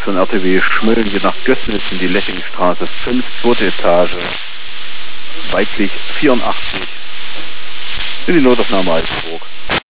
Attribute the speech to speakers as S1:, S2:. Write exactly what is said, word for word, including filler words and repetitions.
S1: für den R T W Schmölln hier nach Gößnitz in die Lechingstraße fünf, zweite Etage, weiblich vierundachtzig, in die Notaufnahme Altenburg.